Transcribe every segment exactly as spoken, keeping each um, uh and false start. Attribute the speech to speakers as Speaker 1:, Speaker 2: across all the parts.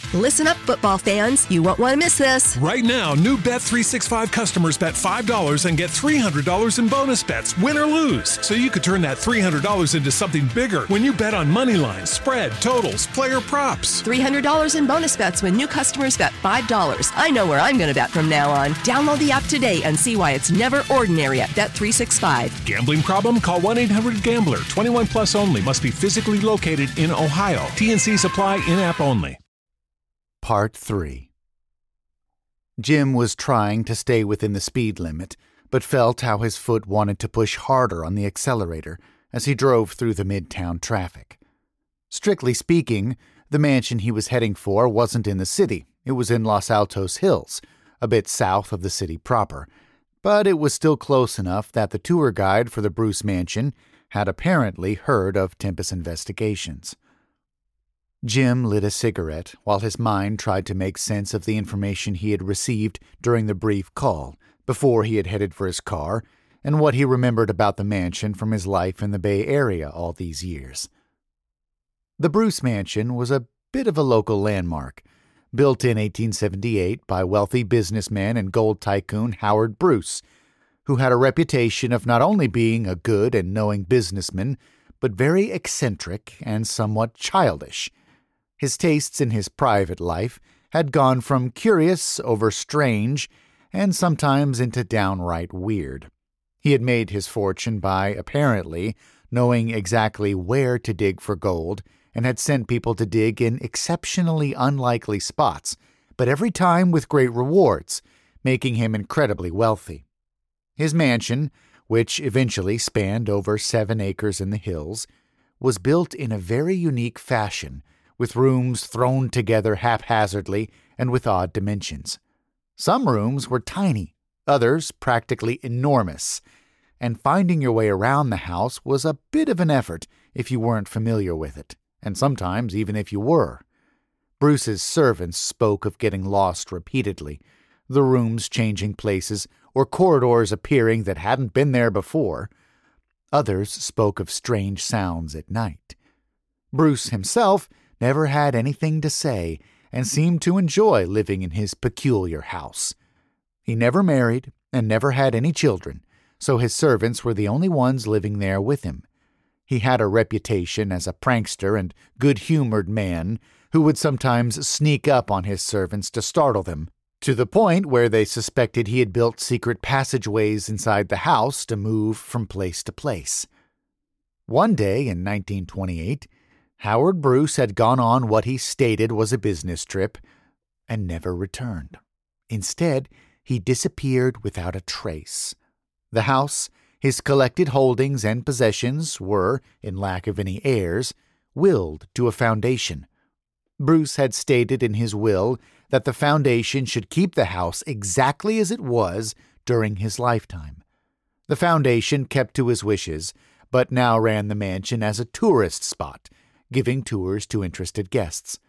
Speaker 1: Listen up, football fans. You won't want to miss this.
Speaker 2: Right now, new Bet three sixty-five customers bet five dollars and get three hundred dollars in bonus bets, win or lose. So you could turn that three hundred dollars into something bigger when you bet on money lines, spread, totals, player props.
Speaker 1: three hundred dollars in bonus bets when new customers bet five dollars. I know where I'm going to bet from now on. Download the app today and see why it's never ordinary at Bet three sixty-five.
Speaker 2: Gambling problem? Call one eight hundred gambler. twenty-one plus only. Must be physically located in Ohio. T N Cs apply. In-app only.
Speaker 3: Part three. Jim was trying to stay within the speed limit, but felt how his foot wanted to push harder on the accelerator as he drove through the midtown traffic. Strictly speaking, the mansion he was heading for wasn't in the city. It was in Los Altos Hills, a bit south of the city proper, but it was still close enough that the tour guide for the Bruce mansion had apparently heard of Tempest investigations. Jim lit a cigarette while his mind tried to make sense of the information he had received during the brief call before he had headed for his car and what he remembered about the mansion from his life in the Bay Area all these years. The Bruce Mansion was a bit of a local landmark, built in eighteen seventy-eight by wealthy businessman and gold tycoon Howard Bruce, who had a reputation of not only being a good and knowing businessman, but very eccentric and somewhat childish. His tastes in his private life had gone from curious over strange and sometimes into downright weird. He had made his fortune by, apparently, knowing exactly where to dig for gold and had sent people to dig in exceptionally unlikely spots, but every time with great rewards, making him incredibly wealthy. His mansion, which eventually spanned over seven acres in the hills, was built in a very unique fashion, with rooms thrown together haphazardly and with odd dimensions. Some rooms were tiny, others practically enormous, and finding your way around the house was a bit of an effort if you weren't familiar with it, and sometimes even if you were. Bruce's servants spoke of getting lost repeatedly, the rooms changing places or corridors appearing that hadn't been there before. Others spoke of strange sounds at night. Bruce himself never had anything to say and seemed to enjoy living in his peculiar house. He never married and never had any children, so his servants were the only ones living there with him. He had a reputation as a prankster and good-humored man who would sometimes sneak up on his servants to startle them, to the point where they suspected he had built secret passageways inside the house to move from place to place. One day in nineteen twenty-eight, Howard Bruce had gone on what he stated was a business trip and never returned. Instead, he disappeared without a trace. The house, his collected holdings and possessions were, in lack of any heirs, willed to a foundation. Bruce had stated in his will that the foundation should keep the house exactly as it was during his lifetime. The foundation kept to his wishes, but now ran the mansion as a tourist spot, giving tours to interested guests.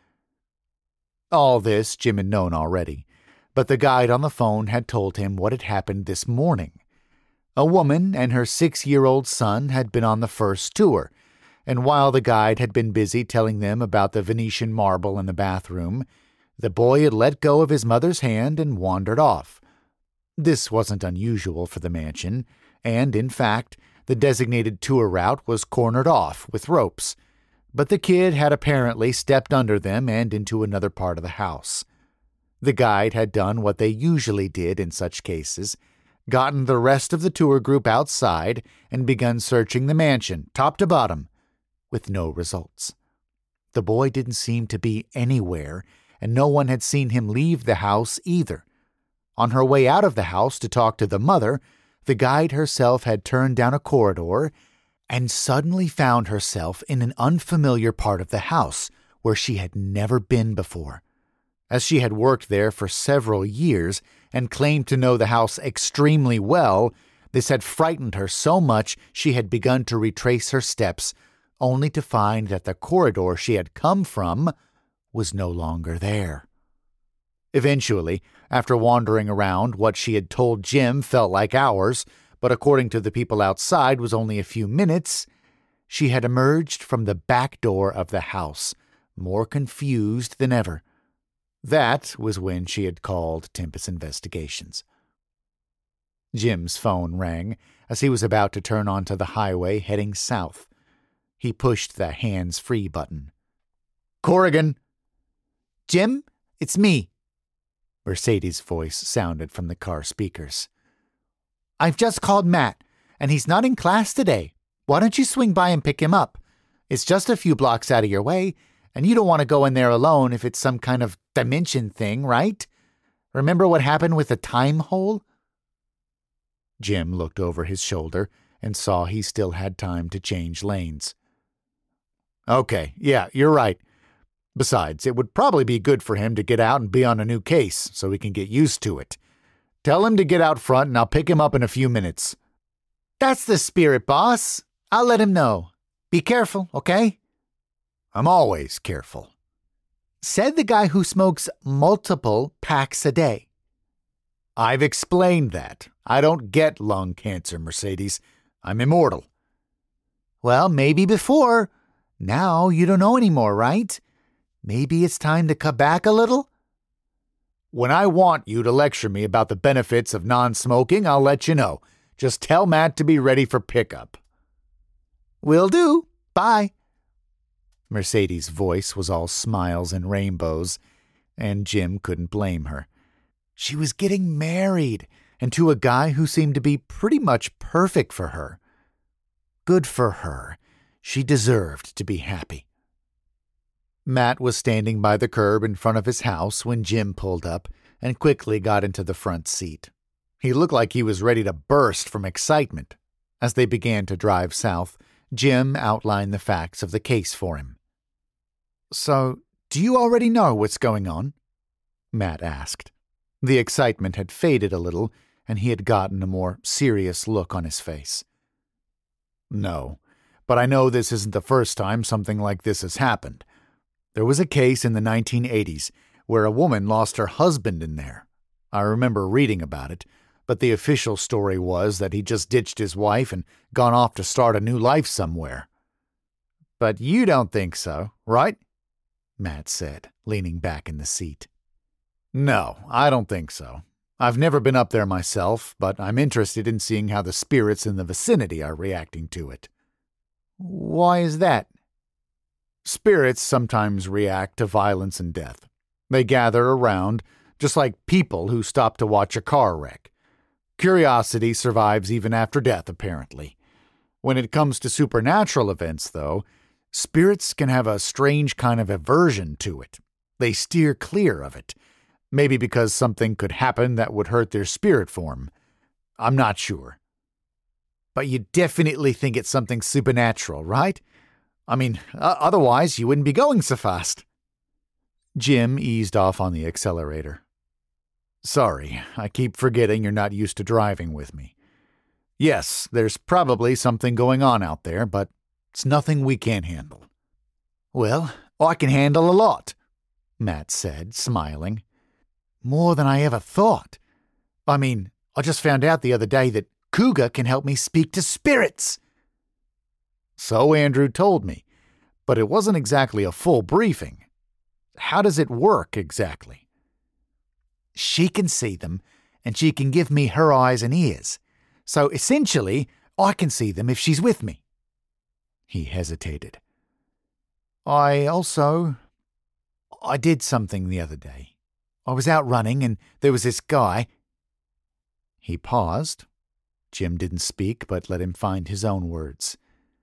Speaker 3: All this Jim had known already, but the guide on the phone had told him what had happened this morning. A woman and her six-year-old son had been on the first tour, and while the guide had been busy telling them about the Venetian marble in the bathroom, the boy had let go of his mother's hand and wandered off. This wasn't unusual for the mansion, and, in fact, the designated tour route was cornered off with ropes, but the kid had apparently stepped under them and into another part of the house. The guide had done what they usually did in such cases, gotten the rest of the tour group outside and begun searching the mansion, top to bottom, with no results. The boy didn't seem to be anywhere, and no one had seen him leave the house either. On her way out of the house to talk to the mother, the guide herself had turned down a corridor and suddenly found herself in an unfamiliar part of the house where she had never been before. As she had worked there for several years and claimed to know the house extremely well, this had frightened her so much she had begun to retrace her steps, only to find that the corridor she had come from was no longer there. Eventually, after wandering around what she had told Jim felt like hours, but according to the people outside was only a few minutes, she had emerged from the back door of the house, more confused than ever. That was when she had called Tempest Investigations. Jim's phone rang as he was about to turn onto the highway heading south. He pushed the hands-free button. "Corrigan!" "Jim, it's me." Mercedes' voice sounded from the car speakers. "I've just called Matt, and he's not in class today. Why don't you swing by and pick him up? It's just a few blocks out of your way, and you don't want to go in there alone if it's some kind of dimension thing, right? Remember what happened with the time hole?" Jim looked over his shoulder and saw he still had time to change lanes. "Okay, yeah, you're right. Besides, it would probably be good for him to get out and be on a new case so he can get used to it. Tell him to get out front and I'll pick him up in a few minutes." "That's the spirit, boss. I'll let him know. Be careful, okay?" "I'm always careful." Said the guy who smokes multiple packs a day. "I've explained that. I don't get lung cancer, Mercedes. I'm immortal." "Well, maybe before. Now you don't know anymore, right? Maybe it's time to cut back a little?" "When I want you to lecture me about the benefits of non-smoking, I'll let you know. Just tell Matt to be ready for pickup." "Will do. Bye." Mercedes' voice was all smiles and rainbows, and Jim couldn't blame her. She was getting married, and to a guy who seemed to be pretty much perfect for her. Good for her. She deserved to be happy. Matt was standing by the curb in front of his house when Jim pulled up and quickly got into the front seat. He looked like he was ready to burst from excitement. As they began to drive south, Jim outlined the facts of the case for him. "So, do you already know what's going on?" Matt asked. The excitement had faded a little, and he had gotten a more serious look on his face. "No, but I know this isn't the first time something like this has happened. There was a case in the nineteen eighties where a woman lost her husband in there. I remember reading about it, but the official story was that he just ditched his wife and gone off to start a new life somewhere." "But you don't think so, right?" Matt said, leaning back in the seat. "No, I don't think so. I've never been up there myself, but I'm interested in seeing how the spirits in the vicinity are reacting to it." "Why is that?" "Spirits sometimes react to violence and death. They gather around, just like people who stop to watch a car wreck. Curiosity survives even after death, apparently. When it comes to supernatural events, though, spirits can have a strange kind of aversion to it. They steer clear of it. Maybe because something could happen that would hurt their spirit form. I'm not sure." "But you definitely think it's something supernatural, right? I mean, uh, otherwise you wouldn't be going so fast." Jim eased off on the accelerator. "Sorry, I keep forgetting you're not used to driving with me. Yes, there's probably something going on out there, but it's nothing we can't handle." "Well, I can handle a lot," Matt said, smiling. "More than I ever thought. I mean, I just found out the other day that Cougar can help me speak to spirits." "So Andrew told me, but it wasn't exactly a full briefing. How does it work exactly?" "She can see them, and she can give me her eyes and ears. So essentially, I can see them if she's with me." He hesitated. "I also... I did something the other day. I was out running, and there was this guy." He paused. Jim didn't speak, but let him find his own words.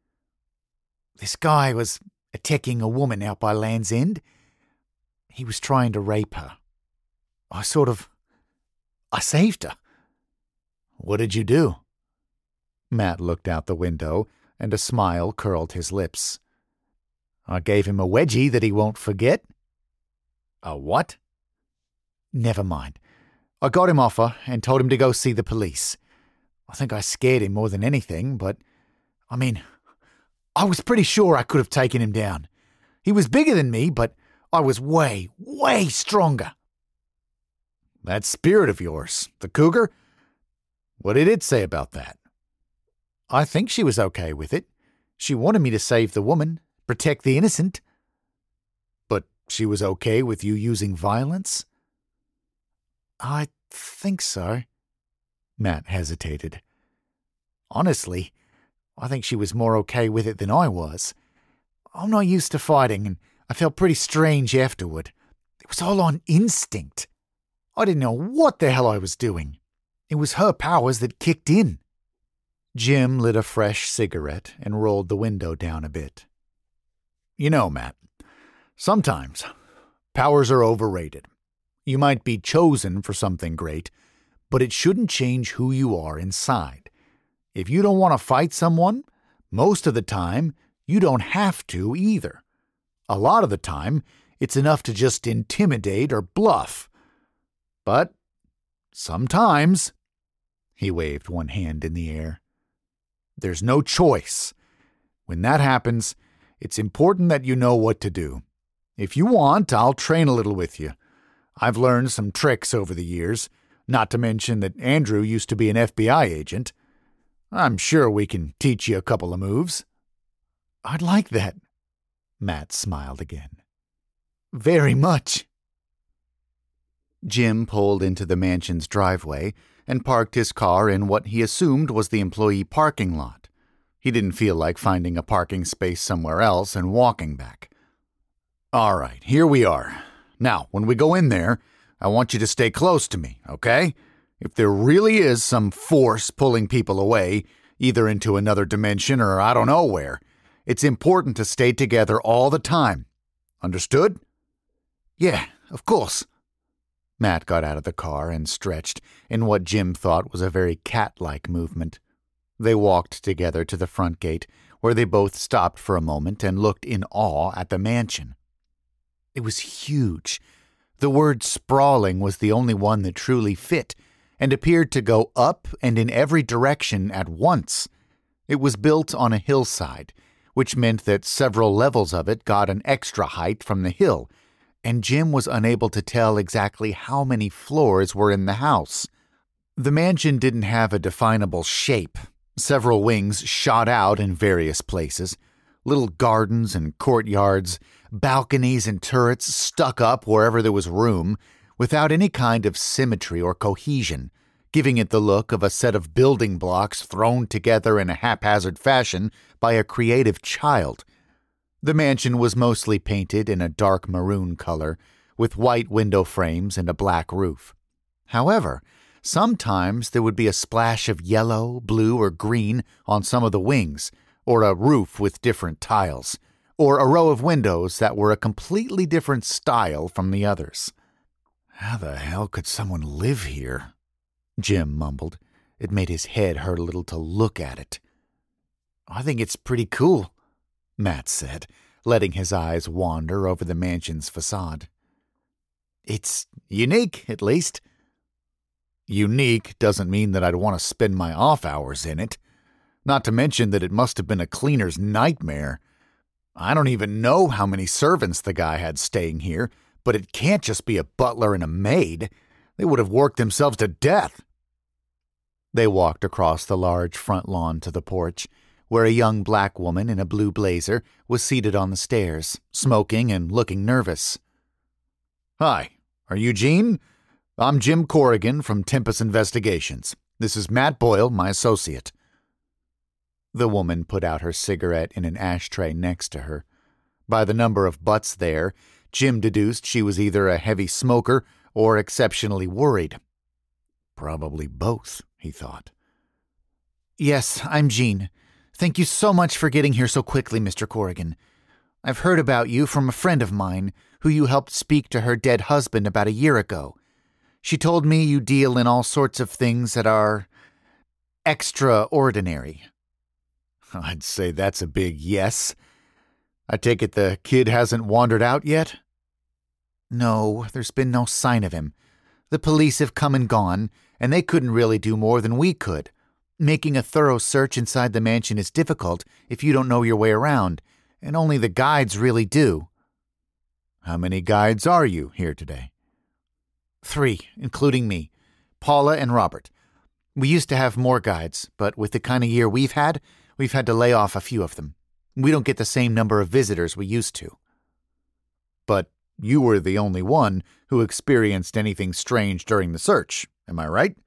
Speaker 3: "This guy was attacking a woman out by Land's End. He was trying to rape her. I sort of... I saved her." "What did you do?" Matt looked out the window, and a smile curled his lips. "I gave him a wedgie that he won't forget." "A what?" "Never mind. I got him off her and told him to go see the police. I think I scared him more than anything, but, I mean, I was pretty sure I could have taken him down. He was bigger than me, but I was way, way stronger." "That spirit of yours, the cougar? What did it say about that?" "I think she was okay with it. She wanted me to save the woman, protect the innocent." "But She was okay with you using violence?
Speaker 4: I think so.
Speaker 3: Matt hesitated.
Speaker 4: Honestly, I think she was more okay with it than I was. I'm not used to fighting, and I felt pretty strange afterward. It was all on instinct. I didn't know what the hell I was doing. It was her powers that kicked in.
Speaker 3: Jim lit a fresh cigarette and rolled the window down a bit. You know, Matt, sometimes powers are overrated. You might be chosen for something great, but it shouldn't change who you are inside. If you don't want to fight someone, most of the time, you don't have to either. A lot of the time, it's enough to just intimidate or bluff. But sometimes, he waved one hand in the air, there's no choice. When that happens, it's important that you know what to do. If you want, I'll train a little with you. I've learned some tricks over the years, not to mention that Andrew used to be an F B I agent. I'm sure we can teach you a couple of moves.
Speaker 4: I'd like that.
Speaker 3: Matt smiled again.
Speaker 4: Very much.
Speaker 3: Jim pulled into the mansion's driveway and parked his car in what he assumed was the employee parking lot. He didn't feel like finding a parking space somewhere else and walking back. All right, here we are. Now, when we go in there, I want you to stay close to me, okay? If there really is some force pulling people away, either into another dimension or I don't know where, it's important to stay together all the time. Understood?
Speaker 4: Yeah, of course.
Speaker 3: Matt got out of the car and stretched in what Jim thought was a very cat-like movement. They walked together to the front gate, where they both stopped for a moment and looked in awe at the mansion. It was huge. The word sprawling was the only one that truly fit, and appeared to go up and in every direction at once. It was built on a hillside, which meant that several levels of it got an extra height from the hill, and Jim was unable to tell exactly how many floors were in the house. The mansion didn't have a definable shape. Several wings shot out in various places. Little gardens and courtyards, balconies and turrets stuck up wherever there was room, without any kind of symmetry or cohesion, giving it the look of a set of building blocks thrown together in a haphazard fashion by a creative child. The mansion was mostly painted in a dark maroon color, with white window frames and a black roof. However, sometimes there would be a splash of yellow, blue, or green on some of the wings, or a roof with different tiles, or a row of windows that were a completely different style from the others.
Speaker 4: How the hell could someone live here?
Speaker 3: Jim mumbled. It made his head hurt a little to look at it.
Speaker 4: I think it's pretty cool,
Speaker 3: Matt said, letting his eyes wander over the mansion's facade.
Speaker 4: It's unique, at least.
Speaker 3: Unique doesn't mean that I'd want to spend my off hours in it. Not to mention that it must have been a cleaner's nightmare. I don't even know how many servants the guy had staying here, but it can't just be a butler and a maid. They would have worked themselves to death. They walked across the large front lawn to the porch, where a young black woman in a blue blazer was seated on the stairs, smoking and looking nervous. Hi, are you Jean? I'm Jim Corrigan from Tempest Investigations. This is Matt Boyle, my associate. The woman put out her cigarette in an ashtray next to her. By the number of butts there, Jim deduced she was either a heavy smoker or exceptionally worried. Probably both, he thought.
Speaker 4: Yes, I'm Jean. Thank you so much for getting here so quickly, Mister Corrigan. I've heard about you from a friend of mine who you helped speak to her dead husband about a year ago. She told me you deal in all sorts of things that are extraordinary.
Speaker 3: I'd say that's a big yes. I take it the kid hasn't wandered out yet?
Speaker 4: No, there's been no sign of him. The police have come and gone, and they couldn't really do more than we could. Making a thorough search inside the mansion is difficult if you don't know your way around, and only the guides really do.
Speaker 3: How many guides are you here today?
Speaker 4: Three, including me, Paula and Robert. We used to have more guides, but with the kind of year we've had, we've had to lay off a few of them. We don't get the same number of visitors we used to.
Speaker 3: But You were the only one who experienced anything strange during the search, am I right?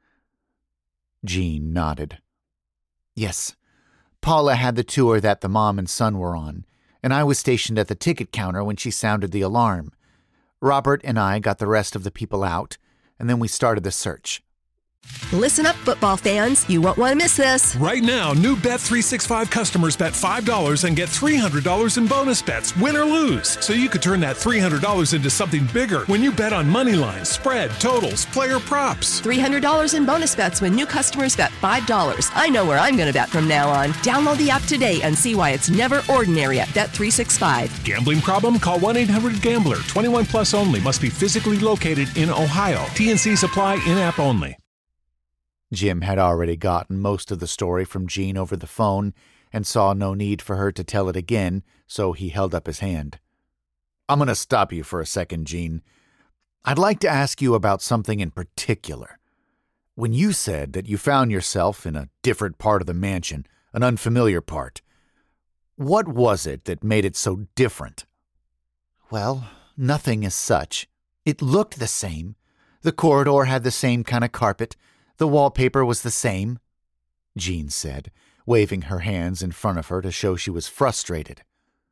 Speaker 4: Jean nodded. Yes, Paula had the tour that the mom and son were on, and I was stationed at the ticket counter when she sounded the alarm. Robert and I got the rest of the people out, and then we started the search.
Speaker 1: Listen up, football fans. You won't want to miss this.
Speaker 2: Right now, new Bet three sixty-five customers bet five dollars and get three hundred dollars in bonus bets, win or lose. So you could turn that three hundred dollars into something bigger when you bet on money lines, spread, totals, player props.
Speaker 1: three hundred dollars in bonus bets when new customers bet five dollars. I know where I'm going to bet from now on. Download the app today and see why it's never ordinary at Bet three sixty-five.
Speaker 2: Gambling problem? Call one eight hundred gambler. twenty-one plus only. Must be physically located in Ohio. T N C supply in-app only.
Speaker 4: Jim had already gotten most of the story from Jean over the phone and saw no need for her to tell it again, so he held up his hand.
Speaker 3: I'm going to stop you for a second, Jean. I'd like to ask you about something in particular. When you said that you found yourself in a different part of the mansion, an unfamiliar part, what was it that made it so different?
Speaker 4: Well, nothing as such. It looked the same. The corridor had the same kind of carpet. The wallpaper was the same, Jean said, waving her hands in front of her to show she was frustrated.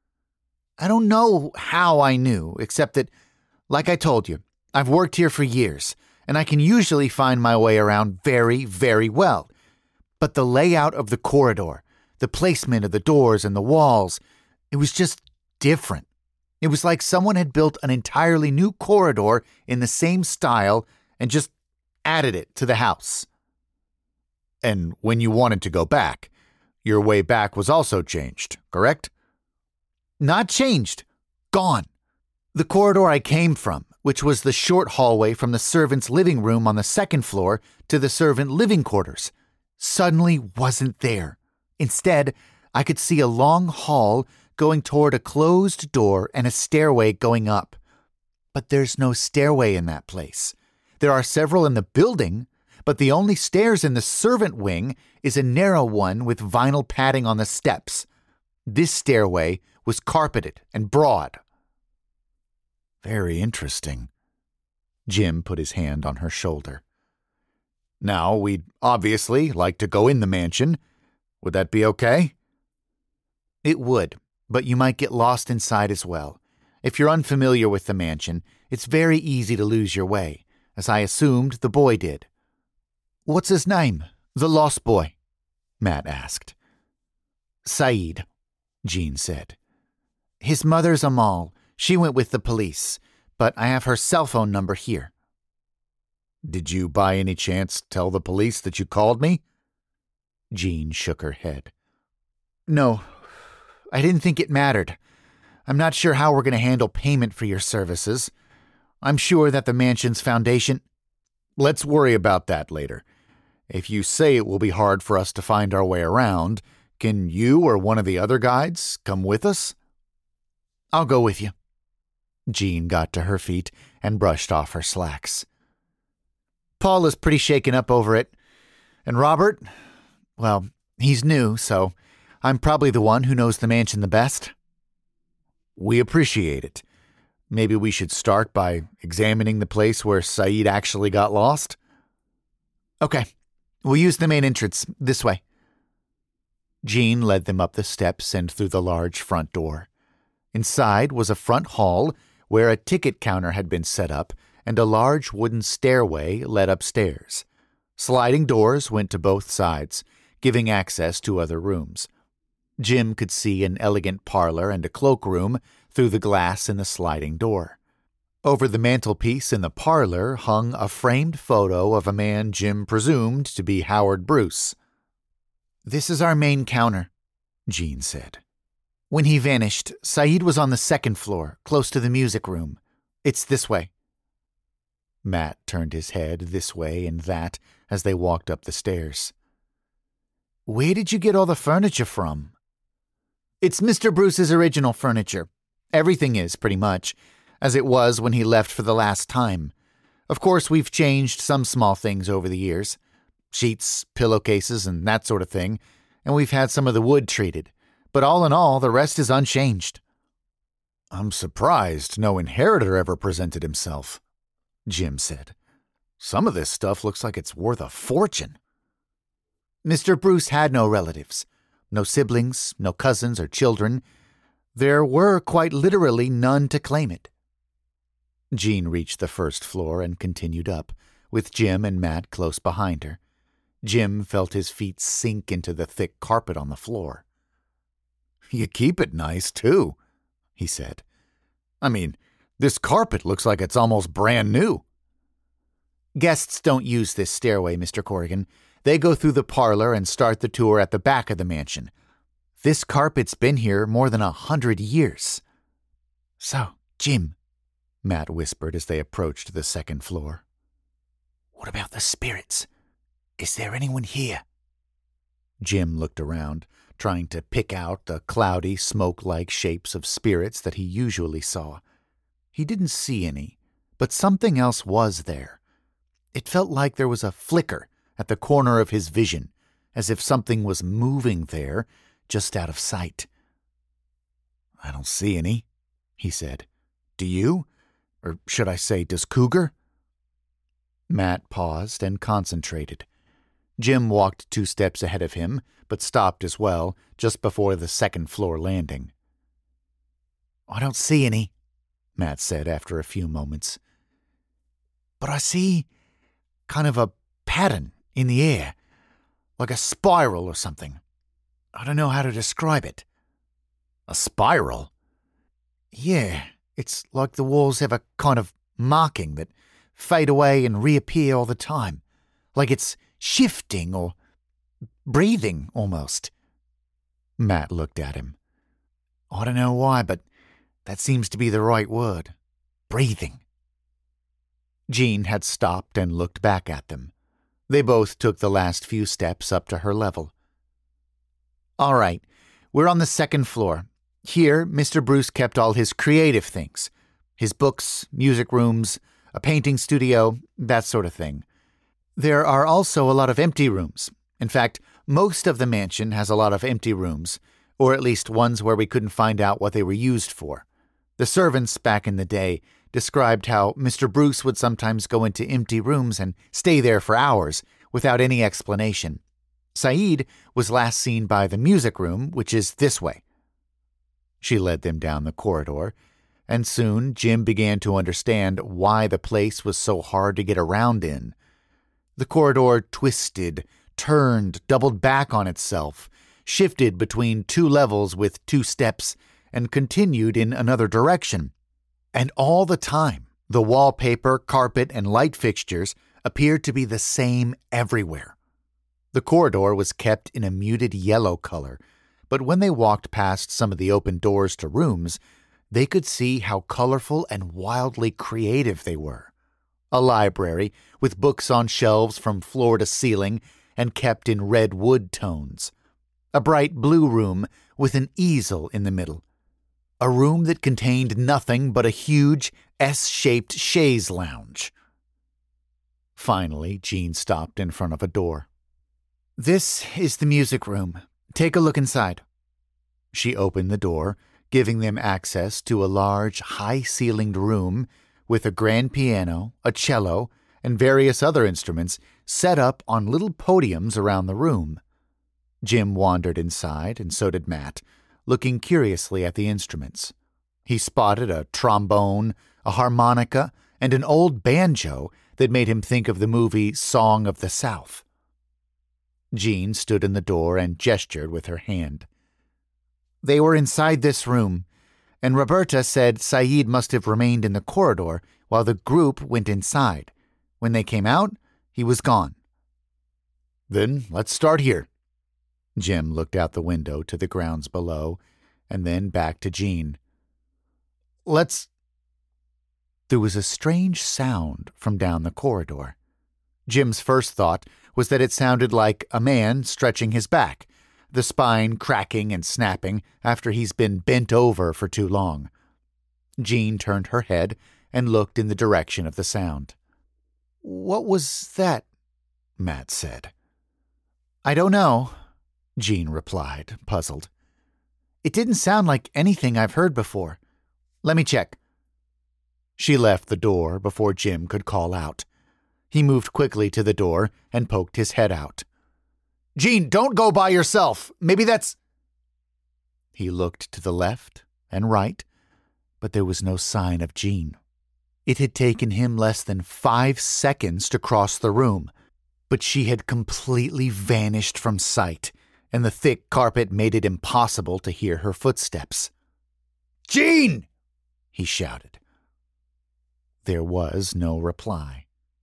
Speaker 4: I don't know how I knew, except that, like I told you, I've worked here for years, and I can usually find my way around very, very well. But the layout of the corridor, the placement of the doors and the walls, it was just different. It was like someone had built an entirely new corridor in the same style and just added it to the house.
Speaker 3: And when you wanted to go back, your way back was also changed, correct?
Speaker 4: Not changed. Gone. The corridor I came from, which was the short hallway from the servant's living room on the second floor to the servant living quarters, suddenly wasn't there. Instead, I could see a long hall going toward a closed door and a stairway going up. But there's no stairway in that place. There are several in the building, but the only stairs in the servant wing is a narrow one with vinyl padding on the steps. This stairway was carpeted and broad.
Speaker 3: Very interesting. Jim put his hand on her shoulder. Now, we'd obviously like to go in the mansion. Would that be okay?
Speaker 4: It would, but you might get lost inside as well. If you're unfamiliar with the mansion, it's very easy to lose your way, as I assumed the boy did.
Speaker 3: What's his name, the lost boy? Matt asked.
Speaker 4: Saeed, Jean said. His mother's Amal. She went with the police, but I have her cell phone number here.
Speaker 3: Did you by any chance tell the police that you called me?
Speaker 4: Jean shook her head. No, I didn't think it mattered. I'm not sure how we're going to handle payment for your services. I'm sure that the mansion's foundation...
Speaker 3: Let's worry about that later. If you say it will be hard for us to find our way around, can you or one of the other guides come with us?
Speaker 4: I'll go with you. Jean got to her feet and brushed off her slacks. Paul is pretty shaken up over it. And Robert, well, he's new, so I'm probably the one who knows the mansion the best.
Speaker 3: We appreciate it. Maybe we should start by examining the place where Saeed actually got lost?
Speaker 4: Okay, we'll use the main entrance this way. Jean led them up the steps and through the large front door. Inside was a front hall where a ticket counter had been set up and a large wooden stairway led upstairs. Sliding doors went to both sides, giving access to other rooms. Jim could see an elegant parlor and a cloakroom through the glass in the sliding door. Over the mantelpiece in the parlor hung a framed photo of a man Jim presumed to be Howard Bruce. This is our main counter, Jean said. When he vanished, Saeed was on the second floor, close to the music room. It's this way. Matt turned his head this way and that as they walked up the stairs. Where did you get all the furniture from? It's Mister Bruce's original furniture. Everything is, pretty much, as it was when he left for the last time. Of course, we've changed some small things over the years. Sheets, pillowcases, and that sort of thing, and we've had some of the wood treated. But all in all, the rest is unchanged. I'm surprised no inheritor ever presented himself, Jim said. Some of this stuff looks like it's worth a fortune. Mister Bruce had no relatives, no siblings, no cousins or children. There were quite literally none to claim it. Jean reached the first floor and continued up, with Jim and Matt close behind her. Jim felt his feet sink into the thick carpet on the floor. You keep it nice, too, he said. I mean, this carpet looks like it's almost brand new. Guests don't use this stairway, Mister Corrigan. They go through the parlor and start the tour at the back of the mansion. This carpet's been here more than a hundred years. So, Jim, Matt whispered as they approached the second floor. What about the spirits? Is there anyone here? Jim looked around, trying to pick out the cloudy, smoke-like shapes of spirits that he usually saw. He didn't see any, but something else was there. It felt like there was a flicker at the corner of his vision, as if something was moving there, just out of sight. I don't see any, he said. Do you? Or should I say, does Cougar? Matt paused and concentrated. Jim walked two steps ahead of him, but stopped as well, just before the second-floor landing. I don't see any, Matt said after a few moments. But I see kind of a pattern in the air, like a spiral or something. I don't know how to describe it. A spiral? Yeah, it's like the walls have a kind of marking that fade away and reappear all the time, like it's shifting or breathing almost. Matt looked at him. I don't know why, but that seems to be the right word. Breathing. Jean had stopped and looked back at them. They both took the last few steps up to her level. All right, we're on the second floor. Here, Mister Bruce kept all his creative things. His books, music rooms, a painting studio, that sort of thing. There are also a lot of empty rooms. In fact, most of the mansion has a lot of empty rooms, or at least ones where we couldn't find out what they were used for. The servants back in the day described how Mister Bruce would sometimes go into empty rooms and stay there for hours without any explanation. Saeed was last seen by the music room, which is this way. She led them down the corridor, and soon Jim began to understand why the place was so hard to get around in. The corridor twisted, turned, doubled back on itself, shifted between two levels with two steps, and continued in another direction. And all the time, the wallpaper, carpet, and light fixtures appeared to be the same everywhere. The corridor was kept in a muted yellow color, but when they walked past some of the open doors to rooms, they could see how colorful and wildly creative they were. A library with books on shelves from floor to ceiling and kept in red wood tones. A bright blue room with an easel in the middle. A room that contained nothing but a huge S-shaped chaise lounge. Finally, Jean stopped in front of a door. This is the music room. Take a look inside. She opened the door, giving them access to a large, high-ceilinged room with a grand piano, a cello, and various other instruments set up on little podiums around the room. Jim wandered inside, and so did Matt, looking curiously at the instruments. He spotted a trombone, a harmonica, and an old banjo that made him think of the movie Song of the South. Jean stood in the door and gestured with her hand. They were inside this room, and Roberta said Saeed must have remained in the corridor while the group went inside. When they came out, he was gone. Then let's start here. Jim looked out the window to the grounds below, and then back to Jean. Let's... There was a strange sound from down the corridor. Jim's first thought was that it sounded like a man stretching his back, the spine cracking and snapping after he's been bent over for too long. Jean turned her head and looked in the direction of the sound. What was that? Matt said. I don't know, Jean replied, puzzled. It didn't sound like anything I've heard before. Let me check. She left the door before Jim could call out. He moved quickly to the door and poked his head out. Jean, don't go by yourself. Maybe that's... He looked to the left and right, but there was no sign of Jean. It had taken him less than five seconds to cross the room, but she had completely vanished from sight, and the thick carpet made it impossible to hear her footsteps. Jean! He shouted. There was no reply.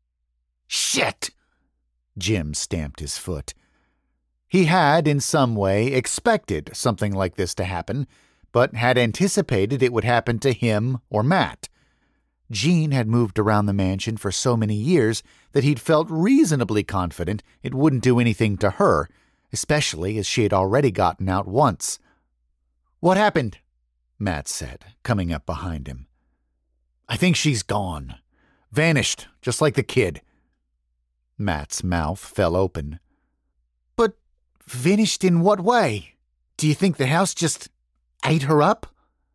Speaker 4: Shit! Jim stamped his foot. He had, in some way, expected something like this to happen, but had anticipated it would happen to him or Matt. Jean had moved around the mansion for so many years that he'd felt reasonably confident it wouldn't do anything to her, especially as she had already gotten out once. What happened? Matt said, coming up behind him. I think she's gone. Vanished, just like the kid. Matt's mouth fell open. But vanished in what way? Do you think the house just ate her up?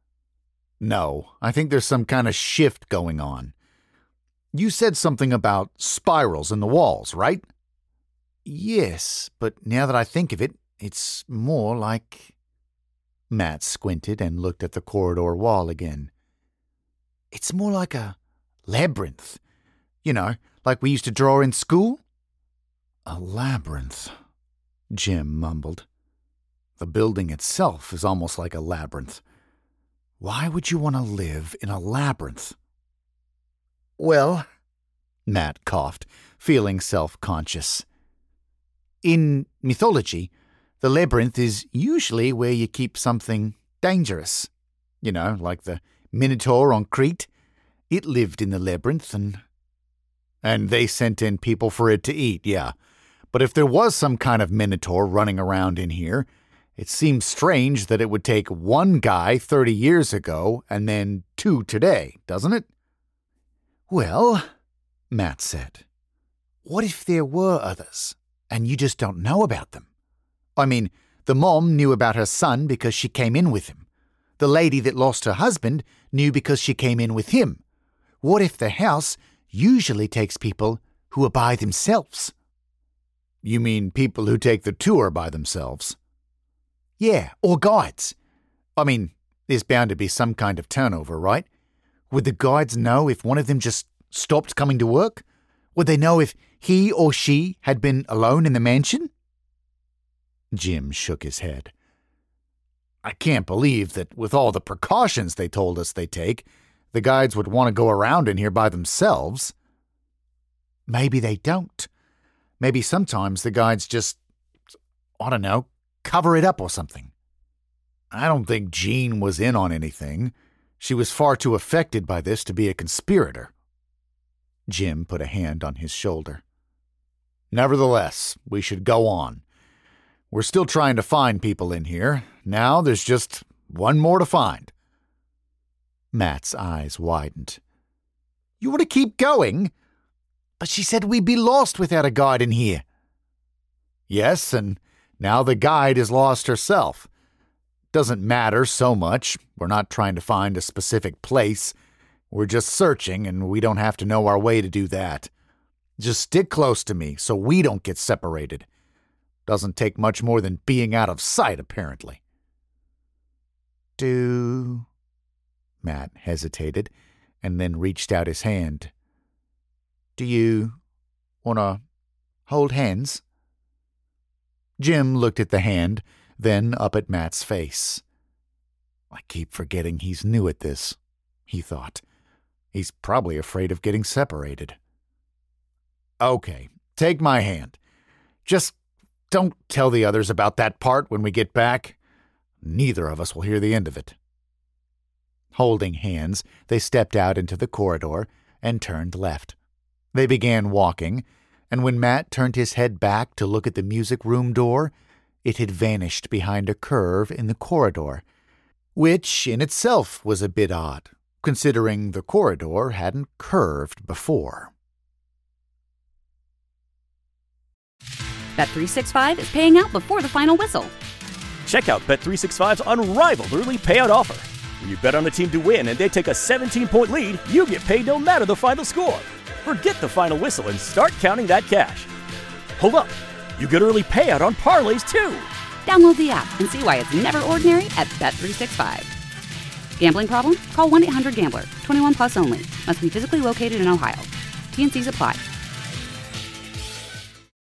Speaker 4: No, I think there's some kind of shift going on. You said something about spirals in the walls, right? Yes, but now that I think of it, it's more like... Matt squinted and looked at the corridor wall again. It's more like a labyrinth. You know, like we used to draw in school? A labyrinth, Jim mumbled. The building itself is almost like a labyrinth. Why would you want to live in a labyrinth? Well, Matt coughed, feeling self-conscious. In mythology, the labyrinth is usually where you keep something dangerous. You know, like the Minotaur on Crete. It lived in the labyrinth and... And they sent in people for it to eat, yeah. But if there was some kind of Minotaur running around in here, it seems strange that it would take one guy thirty years ago and then two today, doesn't it? Well, Matt said, what if there were others, and you just don't know about them? I mean, the mom knew about her son because she came in with him. The lady that lost her husband knew because she came in with him. What if the house usually takes people who are by themselves? You mean people who take the tour by themselves? Yeah, or guides. I mean, there's bound to be some kind of turnover, right? Would the guides know if one of them just stopped coming to work? Would they know if he or she had been alone in the mansion? Jim shook his head. I can't believe that with all the precautions they told us they take, the guides would want to go around in here by themselves. Maybe they don't. Maybe sometimes the guides just, I don't know, cover it up or something. I don't think Jean was in on anything. She was far too affected by this to be a conspirator. Jim put a hand on his shoulder. Nevertheless, we should go on. We're still trying to find people in here. Now there's just one more to find. Matt's eyes widened. You want to keep going? But she said we'd be lost without a guide in here. Yes, and now the guide is lost herself. Doesn't matter so much. We're not trying to find a specific place. We're just searching, and we don't have to know our way to do that. Just stick close to me so we don't get separated. Doesn't take much more than being out of sight, apparently. Do... Matt hesitated, and then reached out his hand. Do you want to hold hands? Jim looked at the hand, then up at Matt's face. I keep forgetting he's new at this, he thought. He's probably afraid of getting separated. Okay, take my hand. Just don't tell the others about that part when we get back. Neither of us will hear the end of it. Holding hands, they stepped out into the corridor and turned left. They began walking, and when Matt turned his head back to look at the music room door, it had vanished behind a curve in the corridor, which in itself was a bit odd, considering the corridor hadn't curved before.
Speaker 5: Bet three sixty-five is paying out before the final whistle.
Speaker 6: Check out Bet three sixty-five's unrivaled early payout offer. When you bet on a team to win and they take a seventeen-point lead, you get paid no matter the final score. Forget the final whistle and start counting that cash. Hold up. You get early payout on parlays, too.
Speaker 5: Download the app and see why it's never ordinary at Bet three sixty-five. Gambling problem? Call one eight hundred gambler. twenty-one plus only. Must be physically located in Ohio. T and C's apply.